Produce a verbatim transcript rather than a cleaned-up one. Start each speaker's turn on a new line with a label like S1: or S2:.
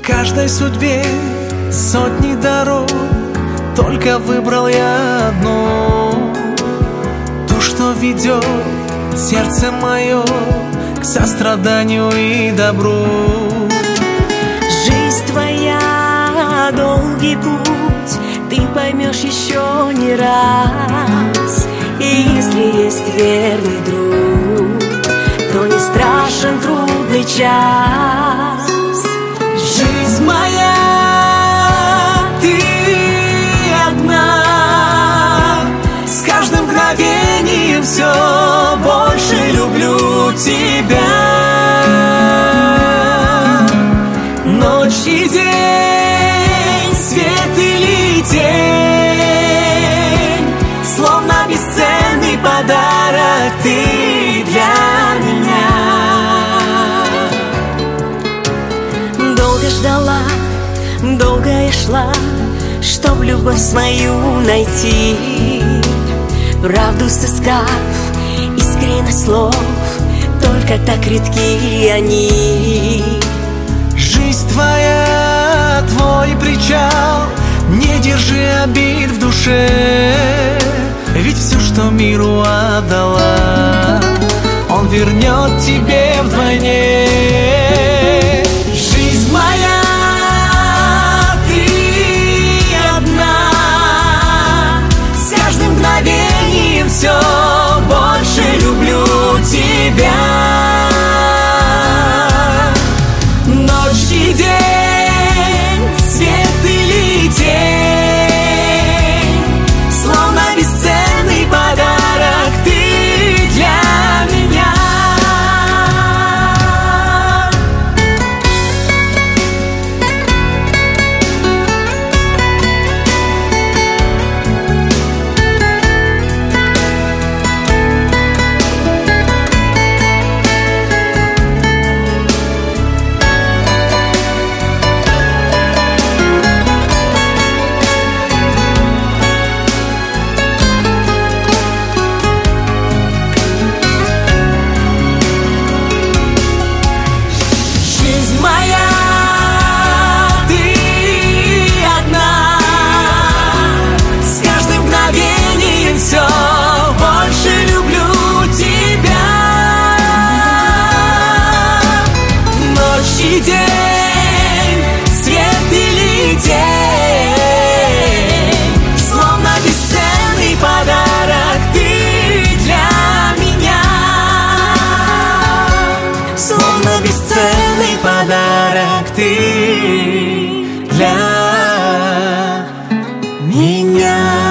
S1: каждой судьбе сотни дорог, только выбрал я одну, ту, что ведет сердце мое к состраданию и добру.
S2: Жизнь твоя долгий путь, ты поймешь еще не раз. И если есть верный друг, то не страшен трудный час.
S1: Жизнь моя, ты одна, с каждым мгновением все больше люблю тебя. Ночь и день, свет или тень, словно бесценный подарок ты для меня.
S2: Долго ждала, долго я шла, чтоб любовь свою найти, правду сыскав, искренность слов, только так редки они.
S1: Жизнь твоя, твой причал, не держи обид в душе, ведь все, что миру отдала, он вернет тебе вдвойне. Жизнь моя, ты одна, с каждым мгновением все больше люблю тебя. Ночь и день, свет или тень, словно бесценный подарок ты для меня. День, свет или тень, словно бесценный подарок ты для меня. Словно бесценный подарок ты для меня.